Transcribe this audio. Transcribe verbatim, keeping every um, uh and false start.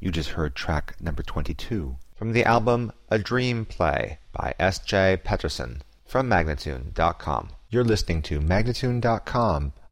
You just heard track number twenty-two from the album A Dream Play by S J Peterson from Magnatune dot com. You're listening to Magnatune dot com